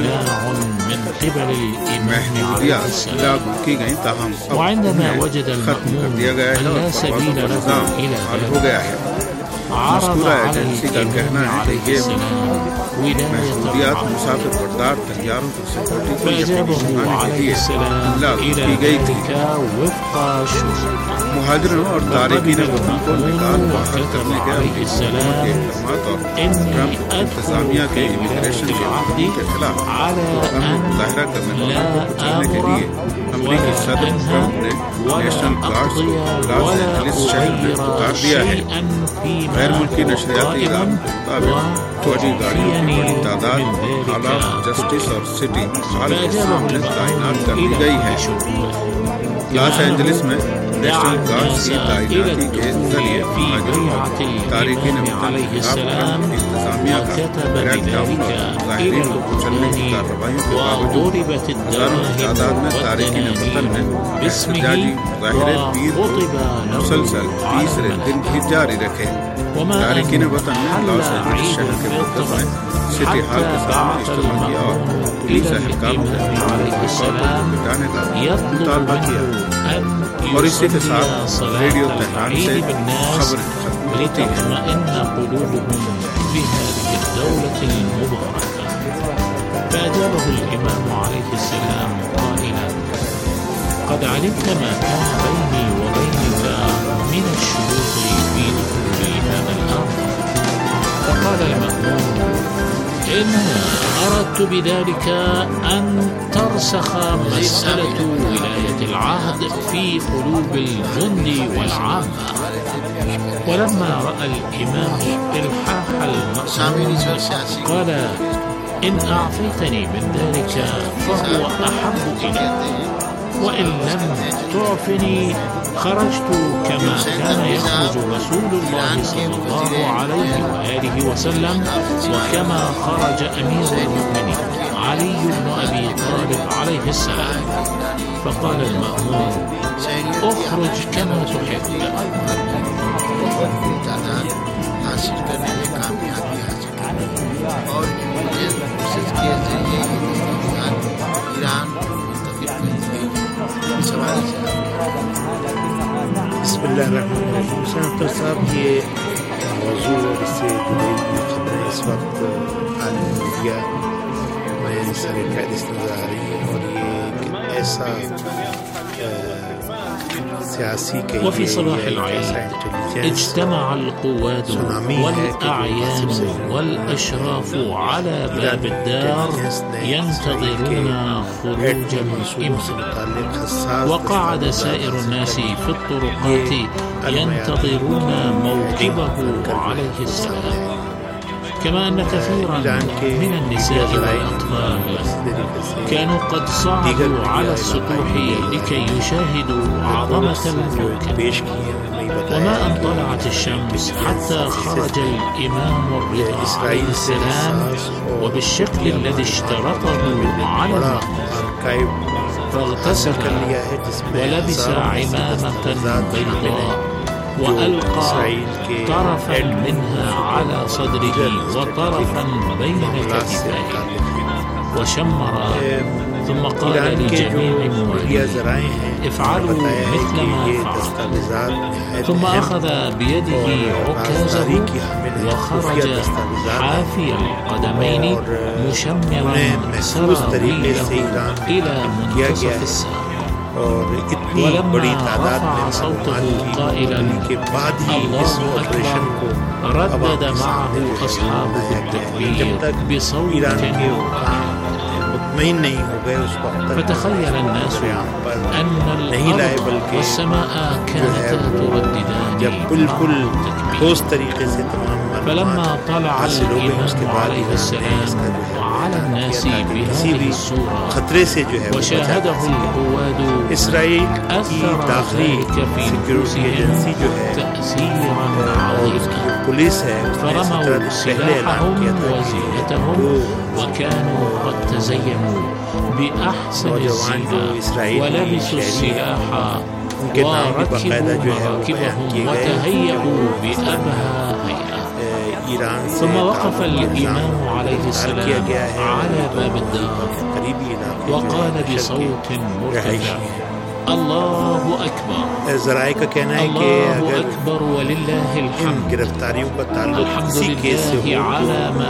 محدودیات لاگو کی گئی تاہم اب انہیں ختم کر دیا گیا ہے اور نظام حل ہو گیا ہے. مذکورہ ایجنسی کا کہنا ہے کہ یہ محدودیات مسافر بردار طیاروں کی سیکورٹی کو یقینی بنانے کے لیے لاگو کی گئی تھی. مہاجروں اور تارکین وطن کو نکال باہر کرنے کے امریکی حکومت کے اقدامات اور ٹرمپ انتظامیہ کے امیگریشن کے حقوق کے خلاف غم مظاہرہ کرنے والوں کو بچانے کے لیے امریکی صدر ٹرمپ نے نیشنل گارڈز کو لاس اینجلس شہر میں اتار دیا ہے. غیر ملکی نشریاتی اداروں کے مطابق فوجی گاڑیوں کی بڑی تعداد اعلیٰ جسٹس اور سٹی ہال کے سامنے تعینات کر دی گئی ہے. لاس اینجلس میں نیشنل گارڈز کی تعیناتی کے ذریعے مہاجروں اور تارکین وطن کے خلاف انتظامیہ کا کریک ڈاؤن اور ظاہرین کو کچلنے کی کارروائیوں کے باوجود ہزاروں کی تعداد میں تارکین وطن نے احتجاجی مظاہرے پیر مسلسل تیسرے دن بھی جاری رکھے. تارکین وطن نے لاس اینجلس شہر کے مرکز میں سٹی ہال کے سامنے اجتماع کیا اور پولیس اہلکاروں سے مٹانے کا مطالبہ کیا. اور اسی کے ساتھ ریڈیو تہران سے خبر ختم ہوتی ہے. فأجابه الإمام عليه السلام قائلا قد علمت ما كان بيني وبينك من الشروط في دخول هذا الأمر. فقال المأمون إن أردت بذلك أن ترسخ مسألة ولاية العهد في قلوب الجند والعامة. ولما رأى الإمام إلحاح المأمون قال إن أعطيتني من ذلك فهو أحب إلي، وإن لم تعفني خرجت كما كان يخرج رسول الله صلى الله عليه وآله وسلم، وكما خرج أمير المؤمنين علي بن أبي طالب عليه السلام. فقال المأمون اخرج كما تحب. اور مجھے کوشش کے ذریعے ایران سوال سے. بسم اللہ الرحمن الرحیم. سناتر صاحب یہ موضوع اور اس سے جڑی ہوئی خبریں اس وقت عالمی میڈیا میں سر فہرست نظر آ رہی ہیں اور یہ ایسا وفي صباح العيد اجتمع القواد والأعيان والأشراف على باب الدار ينتظرون خروج الإمام، وقعد سائر الناس في الطرقات ينتظرون موكبه عليه السلام. كما أن كثيرا من النساء والأطفال كانوا قد صعدوا على السطوح لكي يشاهدوا عظمة الموكب. وما أن طلعت الشمس حتى خرج الإمام الرضا عليه السلام وبالشكل الذي اشترطه على المأمون، فاغتسل ولبس عمامة بيضاء وألقى طرفا منها على صدره وطرفا بين كتفيه وشمر، ثم قال لجميع المؤمنين افعلوا مثل ما فعل. ثم أخذ بيده عكازه وخرج حافي القدمين مشمرا سراويله إلى منتصف الساق. ولما رفع صوته قائلا الله أكبر ردد معه أصحابه التكبير بصوت فتخيل الناس أن الأرض والسماء كانتا ترددان التكبير. فلما طلع الإمام عليه السلام وعلى الناس بهذه الصورة وشاهده القواد أثر ذلك في نفوسهم تأثيرا عظيما، فرموا سلاحهم وزينتهم وكانوا قد تزينوا بأحسن الزينة ولبسوا السلاح وركبوا مراكبهم وتهيئوا بأبهى هيئة. ثم وقف الإمام عليه السلام على باب الدار وقال بصوت مرتفع الله أكبر ذرائع کا کہنا ہے کہ الله أكبر ولله الحمد. گرفتاریوں کا تعلق الحمد لله على ما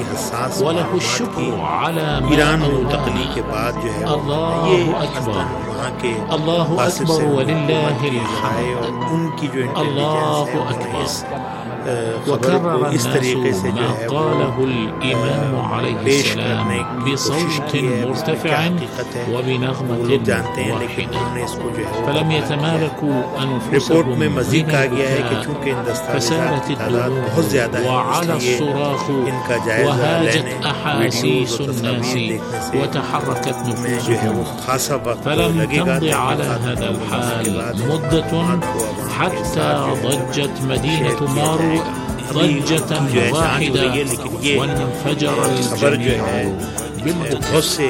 هدانا وله الشكر على ما ایران منتقلی کے بعد جو ہے الله أكبر وہاں کے اللہ اکبر وللہ الحمد ان کی جو اللہ اکبر وكرر الناس ما قاله الإمام عليه السلام بصوت مرتفع وبنغمة واحدة فلم يتمالكوا أنفسهم منها فسالت الدموع وعلى الصراخ وهاجت أحاسيس الناس وتحركت نفوسهم فلم تمض على هذا الحال مدة حتى ضجت مدينة مارو ضجة واحدة وانفجر الجميع بالغصة.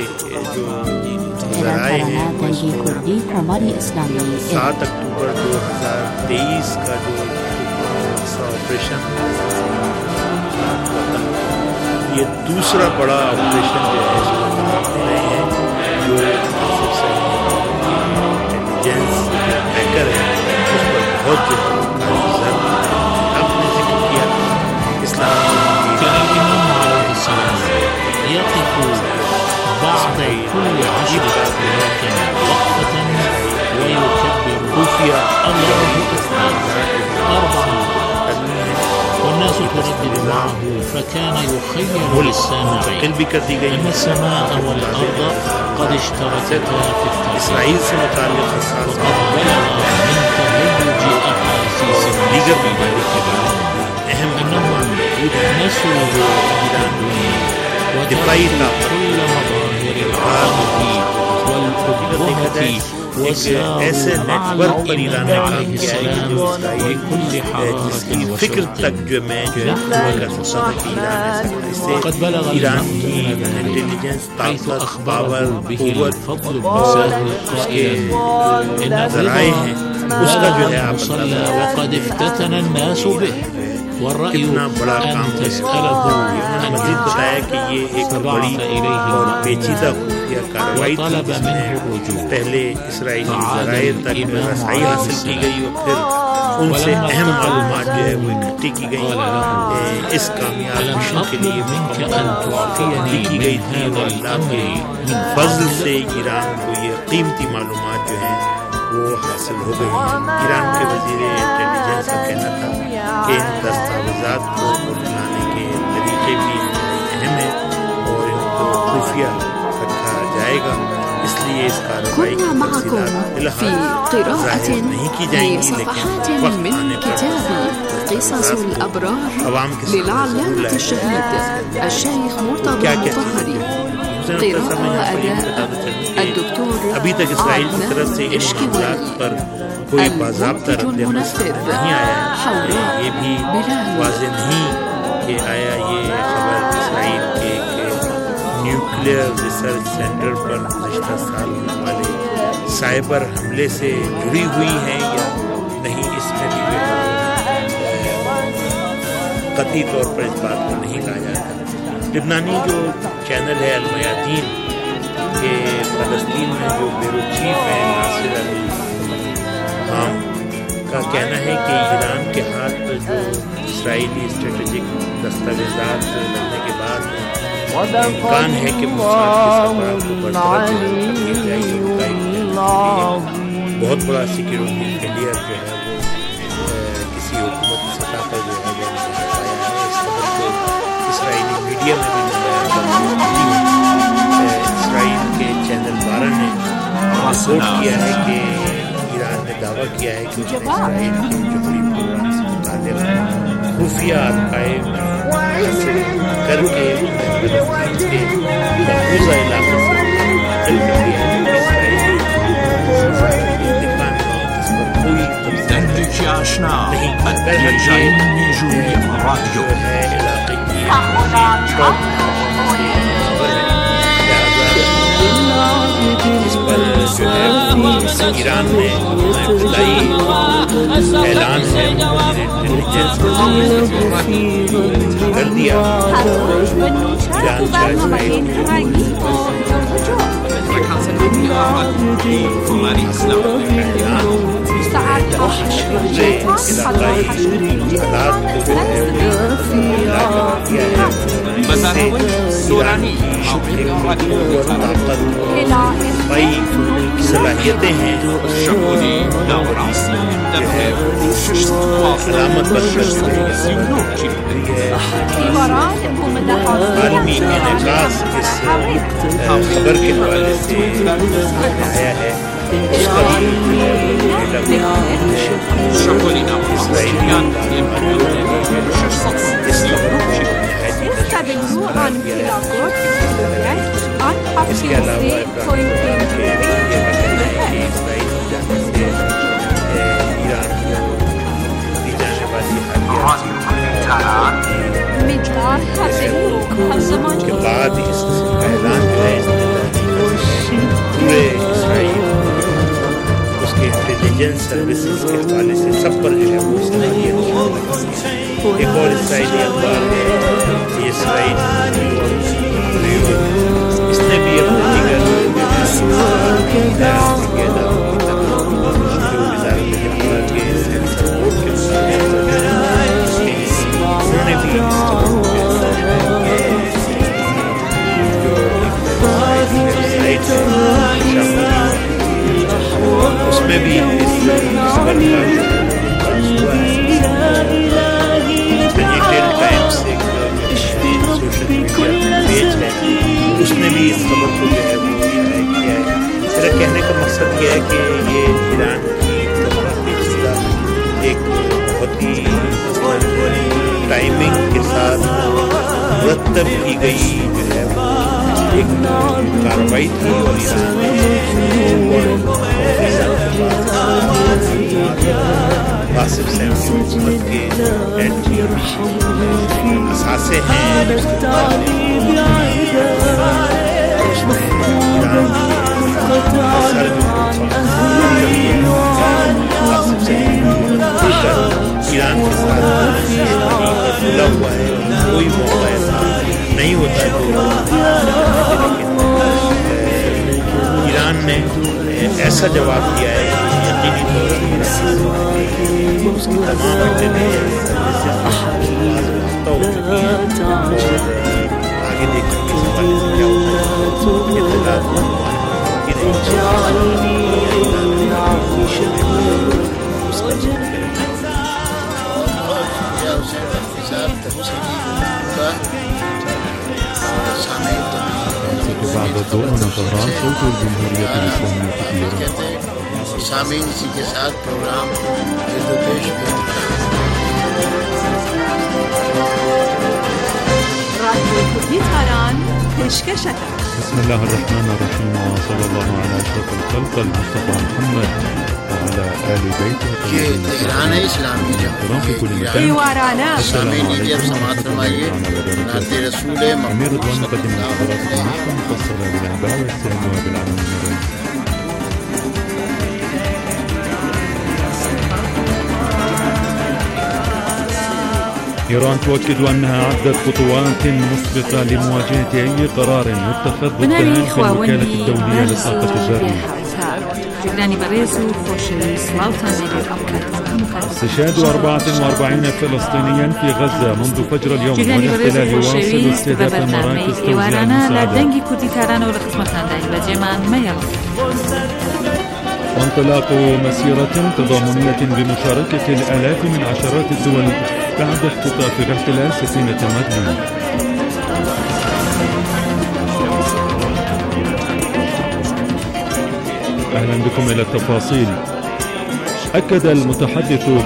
سات اکتوبر دو ہزار تیئیس کا جو آپریشن یہ دوسرا بڑا آپریشن جو ہے جو انٹیلیجنس ہیکر ہے اس پر بہت جو يقف بعد كل عشر دقائق وقفة ويكبر خفية الله أكبر أربعة والناس تردد معه فكان يخيل للسامع أن السماء والأرض قد اشتركتا في التأثير وقد بلغ من تهيج أحاسيس الناس في ذلك اليوم أنهم نسوا الدنيا وتركوا كل مظاهر العاطفة والأبهة وساروا مع الإمام عليه السلام بكل حرارة وشوق وقد بلغ المقتول ذلك حيث أخبره به الفضل بن سهل قائلا إن الرضا بلغ المصلى وقد افتتن الناس به والرأي أن تسأله أن فبعث إليه وطلب منه الرجوع فعاد الإمام عليه السلام ولما معلومات قال له ألم أطلب منك أن تعطيني من هذا الأمر من فضل سے ایران کو یہ قیمتی معلومات جو ہیں وہ حاصل ہو گئی ہیں. ایران کے وزیر انٹیلیجنس کا کہنا تھا کہ ان دستاویزات کو بنانے کے طریقے بھی اہم ہیں اور ان کو خفیہ رکھا جائے گا. اس لیے اس کارروائی کی تفصیلات فی قراءة نہیں کی جائیں گی لیکن وقت آنے پر قصص الأبرار للعلامة الشهيد الشيخ مرتضى المطهري قراءة أداء الدكتور ابھی تک اسرائیل کی طرف سے ان معاملات پر کوئی باضابطہ رد عمل نہیں آیا ہے. یہ بھی واضح نہیں کہ آیا یہ خبر اسرائیل کے ایک نیوکلیئر ریسرچ سینٹر پر گزشتہ سال ہونے والے سائبر حملے سے جڑی ہوئی ہے یا نہیں. اس میں بھی قطعی طور پر اس بات کو نہیں کہا جاتا. لبنانی جو چینل ہے المیادین کہ فلسطین میں جو بیورو چیف ہیں ناصر علی خام کا کہنا ہے کہ ایران کے ہاتھ پر جو اسرائیلی اسٹریٹجک دستاویزات لگنے کے بعد امکان ہے کہ موساد کے سربراہ کو برطرف کی جائے گی. بہت بڑا سیکیورٹی فیلئر جو ہے وہ کسی حکومت کی سطح پر جو ہے وہ نہیں پایا ہے. اس خبر کو اسرائیلی میڈیا میں بھی نمایاں اسرائیل کے چینل بارہ نے رپورٹ کیا ہے کہ ایران نے دعویٰ کیا ہے کہ اسرائیل کے جوہری پروگرام سے متعلق خفیہ عقائد حاصل کر کے فلسطین کے مقبوضہ علاقے سے منتقل کر دیا ہے. اسرائیلی دفاع میں اس پر کوئی تبصرہ نہیں جو ہے علاقے کی اس پر جو ہے ایران نے ابتدائی اعلان ہے انٹیلیجنس کر دیا. ایران کا اسرائیل علاقائی حالات کو جو ہے ایران کی شکل قوت طاقت بھائی صلاحیتیں ہیں علامت عالمی انعکاس اس خبر کے حوالے سے آیا ہے اس کا اس کے علاوہ کے بعد اس اعلان جو ہے پورے اسرائیل اس کے انٹیلیجنس سروسز کے حوالے سے سب پر جو ہے وہ صلاحیت ایک اور اسرائیلی اخبار ہے یہ اسرائیل اس نے بھی اپنے دیگر وزارت دفاع کے انہوں نے بھی اس میں بھی خبر ڈیٹیل ٹائمس ایک سوشل میڈیا پیج ہے اس نے بھی اس خبر کو جو ہے وہ شائع کیا ہے. میرا کہنے کا مقصد یہ ہے کہ یہ ایران کی پیچیدہ ایک بہت ہی ٹائمنگ کے ساتھ مرتب کی گئی جو ہے ایک کارروائی تھی اور قاسم صاحب کی حکومت کے اثاثے ہیں ایران کے ساتھ کھلا ہوا ہے کوئی موقع ایسا نہیں ہوتا ایران نے ایسا جواب دیا ہے یقینی طور پر اس کی تمام آگے دیکھیں گے کیا بعد الدور من طهران صوت الجمهورية الإسلامية في إيران. سامعین اسی کے ساتھ پروگرام پیش بسم الله الرحمن الرحيم وصلى الله على أشرف الخلق المصطفى محمد وعلى آل بيته تهران اسلامی سامعین اب سماعت فرمائیے نعت رسول أمير رضوان مقدم الخبرات المشفى مفصلة بالأنباء والسلم وبالعناوين الرئيسية. إيران تؤكد أنها عدت خطوات مسبقة لمواجهة أي قرار يتخذ ضدها في الوكالة الدولية للطاقة الذرية. استشهاد أربعة وأربعين فلسطينيا في غزة منذ فجر اليوم والاحتلال يواصل استهداف مراكز توزيع المساعدات. وانطلاق مسيرة تضامنية بمشاركة الآلاف من عشرات الدول بعد اختطاف الاحتلال سفينة مدني. أهلا بكم إلى التفاصيل. أكد المتحدث